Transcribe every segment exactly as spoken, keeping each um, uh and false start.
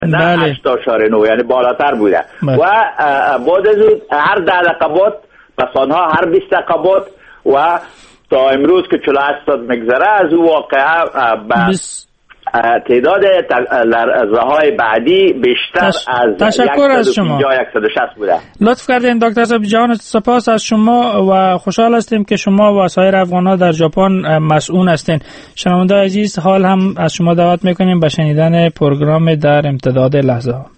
نه هشت اشاره نه، یعنی بالاتر بوده. بله. و بعد از اون هر ده دقیقات پس آنها هر بیست دقیقات و تا امروز که چهل و هشت ساعت میگذره از اون واقعه بس تعداد لرزه‌های بعدی بیشتر تش... از تشکر از شما صد و شصت بوده. لطف کردین دکتر صاحب جان، سپاس از شما و خوشحال هستیم که شما و سایر افغان‌ها در ژاپن مسئول هستین. شنونده عزیز، حال هم از شما دعوت میکنیم به شنیدن پروگرام در امتداد لحظه ها.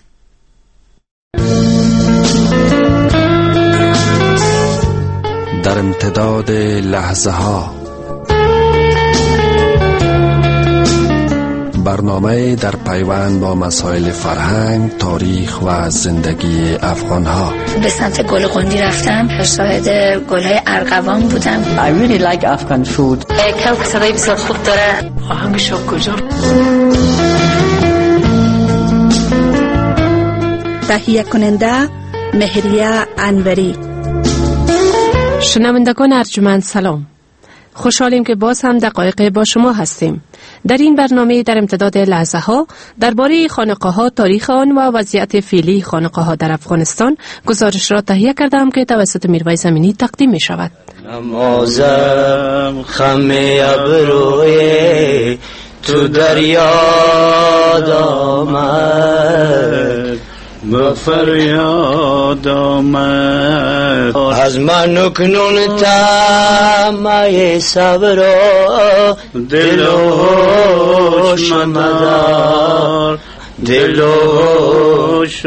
در امتداد لحظه ها، برنامه در پیوند با مسائل فرهنگ، تاریخ و زندگی افغان ها. به سمت گل قندی رفتم، شاهد گل های ارغوان بودم. I really like Afghan food. کلک صدای بسیار خوب داره. آهنگش کجا؟ تهیه کننده مهریه انوری. شنوندگان ارجمند سلام، خوشحالیم که باز هم دقایق با شما هستیم. در این برنامه در امتداد لحظه ها درباره خانقاه ها، تاریخ آن و وضعیت فعلی خانقاه ها در افغانستان گزارش را تهیه کردم که توسط میرویس امینی تقدیم می شود. نمازم خم ابروی تو دریا آمد، با فریاد آمد، از من اکنون طمع صبر دل و هوش مدار، دل و هوش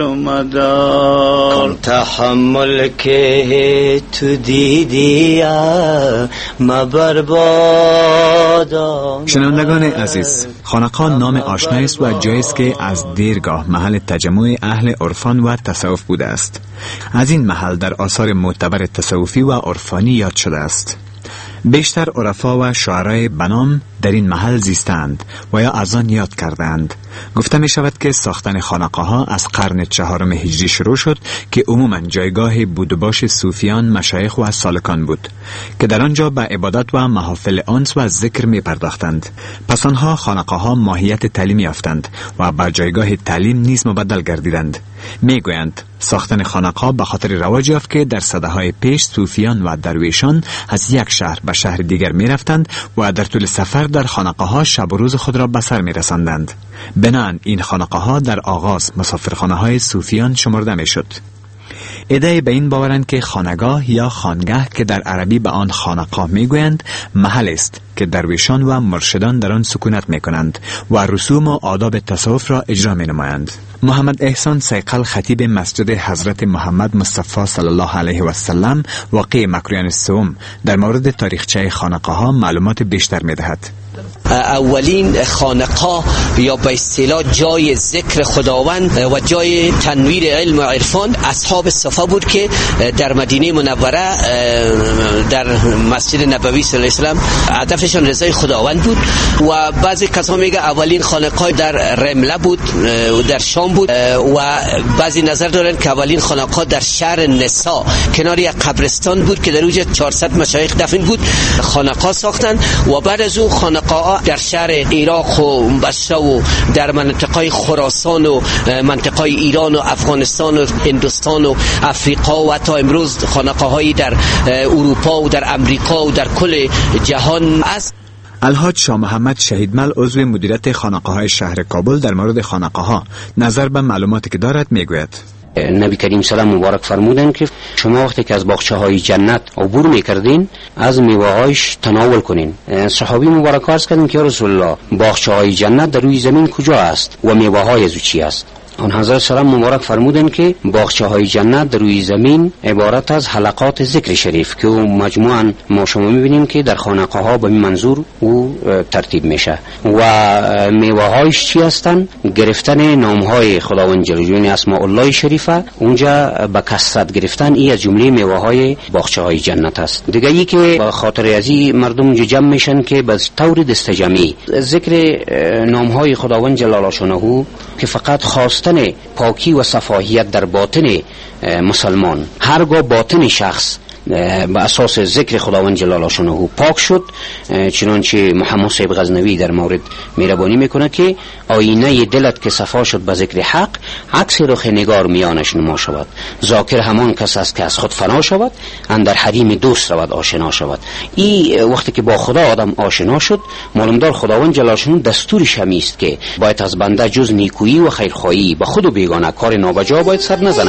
مدار، کن تحمل که تو دیدی ما برباد آمد. شنوندگان عزیز، خانقاه نام آشنایی است و جایی است که از دیرگاه محل تجمع اهل عرفان و تصوف بوده است. از این محل در آثار معتبر تصوفی و عرفانی یاد شده است. بیشتر عرفا و شاعرای بنام در این محل زیستند و یا از آن یاد کردند. گفته می شود که ساختن خانقاه ها از قرن چهارم هجری شروع شد که عموما جایگاه بود و باش صوفیان، مشایخ و سالکان بود که در آنجا به عبادت و محافل انس و ذکر می پرداختند. پس آنها خانقاه ها ماهیت تعلیمی یافتند و بر جایگاه تعلیم نیز مبدل گردیدند. می گویند ساختن خانقاه به خاطر رواج یافت که در سده‌های پیش صوفیان و درویشان از یک شهر به شهر دیگر می رفتند و در طول سفر در خانقاه ها شب و روز خود را به سر می رساندند. بنابراین این خانقاه ها در آغاز مسافرخانه های صوفیان شمرده می شد. ایده به این باورند که خانگاه یا خانگاه که در عربی به آن خانقاه می گویند محل است که درویشان و مرشدان در آن سکونت می کنند و رسوم و آداب تصوف را اجرا می نمایند. محمد احسان سیقل خطیب مسجد حضرت محمد مصطفی صلی الله علیه و سلم واقع مکرویان سوم در مورد تاریخچه خانقاه ها معلومات بیشتر می دهد. اولین خانقاه یا به اصطلاح جای ذکر خداوند و جای تنویر علم و عرفان اصحاب صفا بود که در مدینه منوره در مسجد نبوی صلی الله علیه و سلم هدفشان رضای خداوند بود. و بعضی کسا میگه اولین خانقاه در رمله بود و در شام بود و بعضی نظر دارن که اولین خانقاه در شهر نسا کنار یک قبرستان بود که در اونجا چهارصد مشایخ دفن بود، خانقاه ساختن. و بعد از اون خانقاه در شهر عراق و بصره و در منطقه خراسان و منطقه ایران و افغانستان و هندوستان و افریقا و حتی امروز خانقاه‌هایی در اروپا و در امریکا و در کل جهان است. الحاج شاه محمد شهیدمل عضو مدیریت خانقاه‌های شهر کابل در مورد خانقاه‌ها نظر به معلوماتی که دارد میگوید. نبی کریم سلام مبارک فرمودن که شما وقتی که از باغچه‌های جنت عبور می‌کردین از میوه‌هاش تناول کنین. صحابی مبارک عرض کردن که رسول الله باغچه‌های جنت در روی زمین کجا است و میوه‌های از چی است؟ آن حضرت سلام مبارک فرمودن که باغچه‌های جنت در روی زمین عبارت از حلقات ذکر شریف که مجموعاً ما شما می‌بینیم که در خانقاه‌ها به این منظور او ترتیب میشه. و میوه‌هایش چی هستند؟ گرفتن نام‌های خداوند جل جلاله اسماء الله شریفه اونجا به کثرت گرفتن، این از جمله میوه‌های باغچه‌های جنت است. دیگه ای که به خاطر ازی مردم جمع میشن که به طور دستجمعی ذکر نام‌های خداوند جل جلاله که فقط خواست پاکی و صفاحیت در باطن مسلمان، هرگاه باطن شخص به اساس ذکر خداوند جلال شانه پاک شد، چنانچه محمد صاحب غزنوی در مورد مهربانی میکنه که آینه دلت که صفا شد به ذکر حق، عکس رخ نگار میانش نما شود. ذاکر همان کس است که از خود فنا شود، اندر حریم دوست رود آشنا شود. این وقتی که با خدا آدم آشنا شد، معلومدار خداوند جلال شانه دستور شمی است که باید از بنده جز نیکویی و خیرخواهی به خود و بیگانه کار نابجا باید سر نزنه.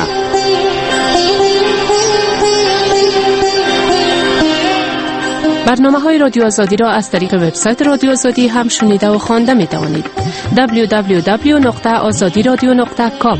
برنامه های رادیو آزادی را از طریق وبسایت رادیو آزادی هم شنیده و خوانده می توانید. دبلیو دبلیو دبلیو نقطه آزادی رادیو نقطه کام.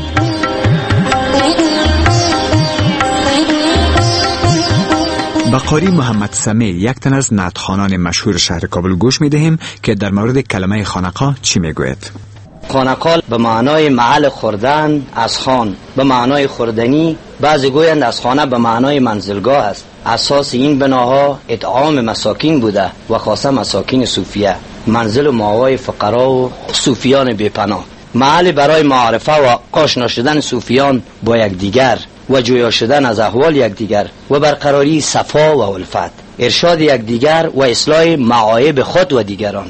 با قاری محمد سمی، یک تن از نعتخوانان مشهور شهر کابل گوش می دهیم که در مورد کلمه خانقاه چی می گوید. خانقاه به معنای محل خوردن از خان، به معنای خوردنی، بعضی گویند از خانه به معنای منزلگاه است. اساس این بناها اطعام مساکین بوده و خاصه مساکین صوفیه، منزل و مأوای فقرا و صوفیان بی‌پناه، محل برای معارفه و آشنا شدن صوفیان با یکدیگر و جویا شدن از احوال یکدیگر و برقراری صفا و الفت، ارشاد یکدیگر و اصلاح معایب خود و دیگران.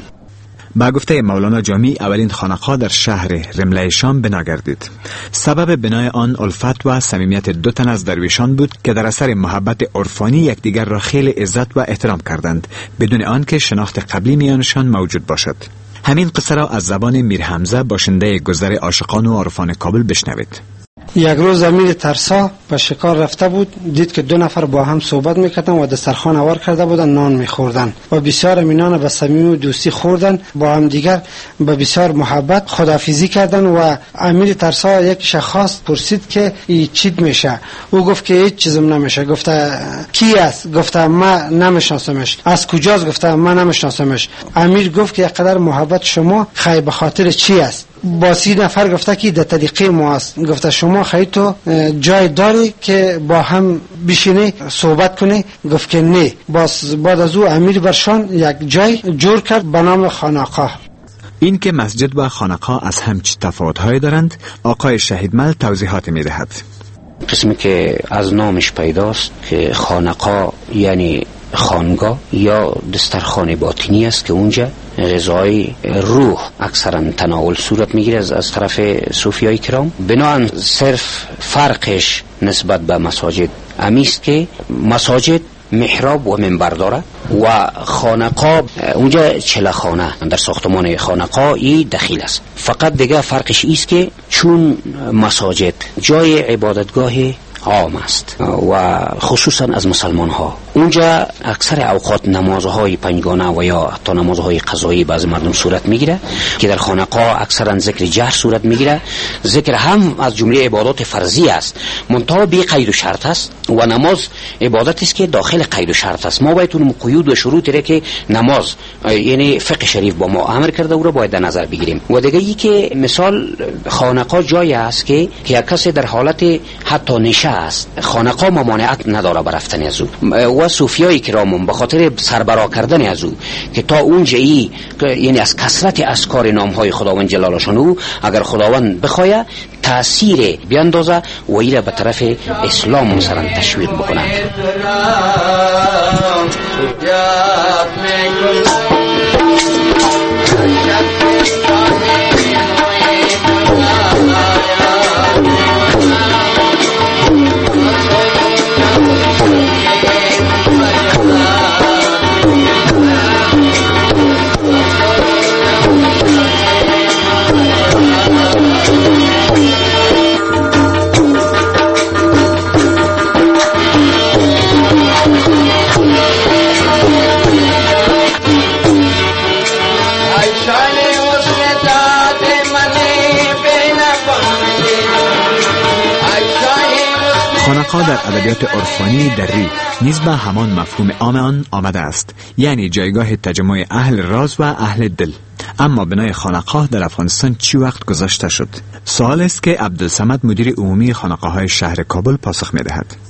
با گفته مولانا جامی، اولین خانقاه در شهر رمله شام بنا گردید. سبب بنای آن الفت و صمیمیت دو تن از درویشان بود که در اثر محبت عرفانی یکدیگر را خیلی عزت و احترام کردند، بدون آنکه شناخت قبلی میانشان موجود باشد. همین قصه را از زبان میر حمزه، باشنده گذر عاشقان و عرفان کابل، بشنوید. یک روز امیر ترسا به شکار رفته بود، دید که دو نفر با هم صحبت میکردن و دسترخوان آور کرده بودن، نان میخوردن و بسیار امینان به صمیمی و دوستی خوردن، با هم دیگر به بسیار محبت خداحافظی کردن و امیر ترسا یک شخص پرسید که این چی میشه؟ او گفت که هیچ چیزم نمیشه. گفته کی است؟ گفته من نمیشناسمش. از کجاست؟ گفته من نمیشناسمش. امیر گفت که قدر محبت شما خیر به خاطر چی است؟ با سی نفر گفته که در طریقه ما است. گفته شما خیلی تو جای داری که با هم بشینی صحبت کنی؟ گفت که نه. باز بعد از او امیر برشان یک جای جور کرد به نام خانقاه. این که مسجد و خانقاه از هم چه تفاوت‌هایی دارند، آقای شهیدمل توضیحات می‌دهد. قسمی که از نامش پیداست که خانقاه یعنی خانگاه یا دسترخوان باطنی است که اونجا غذای روح اکثرا تناول صورت میگیره از, از طرف صوفیای کرام. بنابراین صرف فرقش نسبت به مساجد امیست که مساجد محراب و منبر داره و خانقاه اونجا چلخانه در ساختمان خانقاه ای دخیل است. فقط دیگه فرقش ایست که چون مساجد جای عبادتگاه عام است و خصوصا از مسلمان ها، اونجا اکثر اوقات نمازهای پنجگانه و یا حتی نمازهای قضایی بعض مردم صورت میگیره که در خانقاه اکثرا ذکر جهر صورت میگیره. ذکر هم از جمله عبادات فرضی است، منتها بی قید و شرط است و نماز عبادتی است که داخل قید و شرط است. ما باید اون قیود و شروطی را که نماز یعنی فقه شریف با ما امر کرده او را باید در نظر بگیریم. و دیگه ای که مثال خانقاه جایی است که که کسی در حالت حتی نشه است، خانقاه ممانعت نداره برفتن از او و صوفیای کرام به خاطر سربرا کردن از او که تا اونجایی یعنی از کثرت اذکار نامهای خداوند جلال شانه اگر خداوند بخواه تأثیر بیاندازه و ایره به طرف اسلام مثلا تشویق بکنه. خانقاه در ادبیات عرفانی دری نیز به همان مفهوم عام آن آمده است، یعنی جایگاه تجمع اهل راز و اهل دل. اما بنای خانقاه در افغانستان چی وقت گذاشته شد؟ سوال است که عبدالصمد مدیر عمومی خانقاه‌های شهر کابل پاسخ می‌دهد.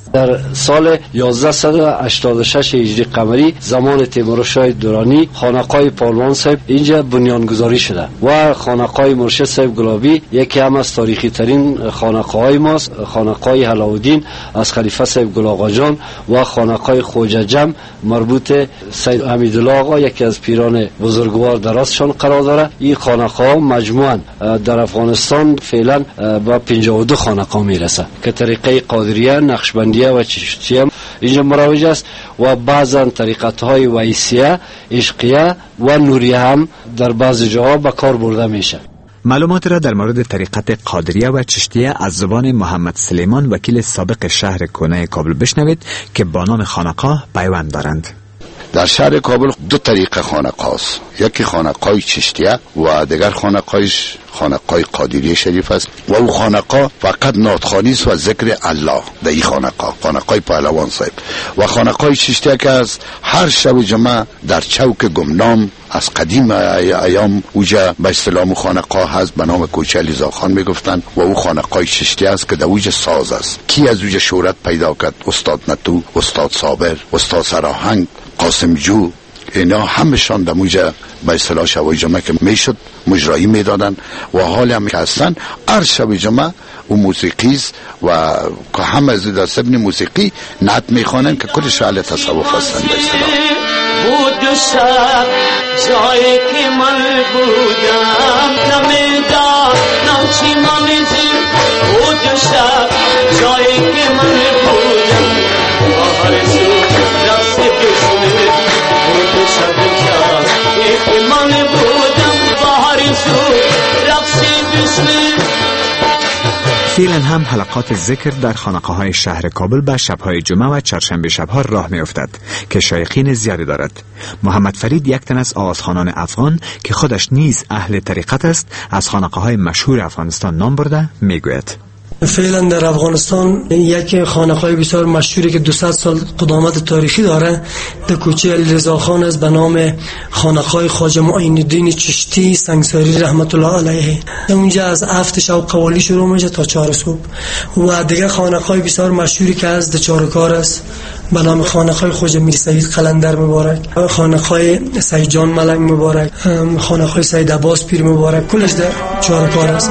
در سال یازده هشتاد و شش هجری قمری زمان تیمورشاه درانی خانقاه پالوان صاحب اینجا بنیانگذاری شده و خانقاه مرشد صاحب گلابی یکی هم از تاریخی ترین خانقاه های ماست. خانقاه علاءالدین از خلیفه صاحب گل آقا جان و خانقاه خواجه جم مربوط سید حمیدالله آقا یکی از پیران بزرگوار در ازشان قرار داره. این خانقاه مجموعاً در افغانستان فعلا با پنجاه و دو خانقاه میرسه که طریقه قادریه، نقشبندیه و چشتیه اینجا مروج است و بعضا طریقت های ویسیه، عشقیه و نوریه هم در بعض جاها به کار برده میشه. معلومات را در مورد طریقت قادریه و چشتیه از زبان محمد سلیمان وکیل سابق شهر کنه کابل بشنوید که با نام خانقاه پیوند دارند. در شهر کابل دو طریق خانقاه است، یکی خانقاه چشتیه و دیگر خانقاهش خانقاه قادریه شریف است و او خانقاه فقط نعتخوانی است و ذکر الله در این خانقاه خانقاه پهلوان صاحب و خانقاه چشتیه که از هر شب جمعه در چوک گمنام از قدیم ایام اوجا به اصطلاح خانقاه هست به نام کوچه علیزا خان میگفتن و او خانقاه چشتیه است که در اوج ساز است. کی از اوج شهرت پیدا کرد؟ استاد نتو، استاد صابر، استاد سراهنگ، قاسم جو، اینا همشان در موجه به اصطلاح شب جمعه که میشد مجرایی میدادن و حال هم که هستن هر شب جمعه و موسیقیز و که هم از در سبن موسیقی نعت میخوانن که کلش اهل تصوف هستن به اصطلاح. بود شب جایی که من بودم نمیدانم چی منزی بود شب جایی که من بودم باهر سو رقص بسمه بود شب جایی که من بودم باهر سو رقص بسمه. فعلا هم حلقات ذکر در خانقاه های شهر کابل به شبهای جمعه و چهارشنبه شبها راه می افتد که شایخین زیادی دارد. محمد فرید یک تن از آوازخوانان افغان که خودش نیز اهل طریقت است از خانقاه های مشهور افغانستان نام برده می گوید. فعلا در افغانستان یک خانقاه بسیار مشهوری که دویست سال قدامت تاریخی داره در کوچه علیرضا خان است به نام خانقاه خواجه معین الدین چشتی سنگساری رحمت الله علیه. اونجا از هفت شب قوالی شروع میشه تا چهار صبح. و دیگه خانقاه بسیار مشهوری که از در چارکار است به نام خانقاه خواجه میر سید قلندر مبارک، خانقاه سید جان ملنگ مبارک، خانقاه سید عباس پیر مبارک، کلش در چارکار است.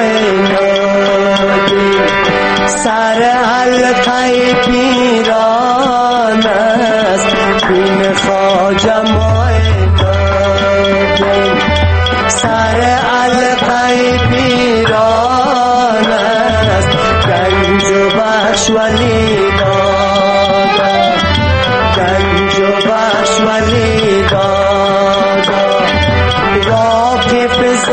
سر حلقه پیران است بین خواجه معین الدین. سر حلقه پیران است گنج و بخش ولی دادا، گنج و بخش ولی دادا. واقف ز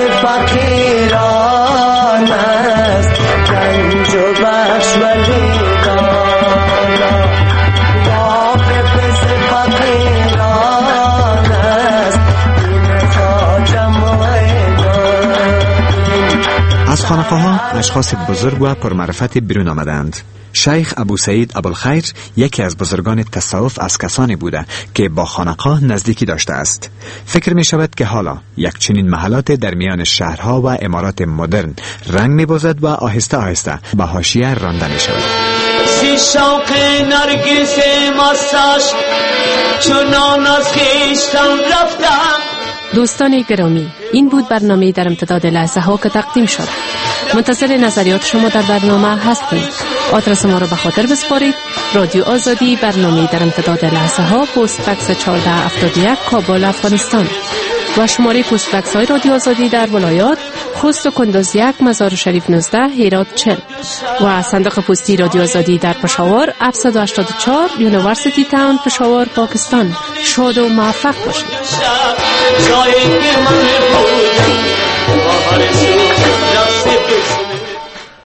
فقیران است گنج و بخش ولی دادا. واقف ز فقیران است این خواجه معین الدین. از خانقاه ها اشخاص بزرگ و پرمعرفت بیرون آمدند. شیخ ابو سعید ابوالخیر یکی از بزرگان تصوف از کسانی بوده که با خانقاه نزدیکی داشته است. فکر می شود که حالا یک چنین محلات در میان شهرها و امارات مدرن رنگ می بازد و آهسته آهسته به حاشیه رانده می شود. سی شوق نرگس مستش چنان از خیشتم رفتم. دوستان گرامی، این بود برنامه در امتداد لحظه ها که تقدیم شد. منتظر نظریات شما در برنامه هستیم. آدرس ما را به خاطر بسپارید: رادیو آزادی، برنامه در امتداد لحظه ها، پست بکس چهارده هفتاد و یک، کابل، افغانستان. و شماره پست بکس های رادیو آزادی در ولایات: خوست و کندوز یک، مزار شریف نوزده، هرات چهل. و صندوق پستی رادیو آزادی در پشاور هفتصد و هشتاد و چهار، یونیورسیتی تاون، پشاور، پاکستان. شاد و موفق باشید.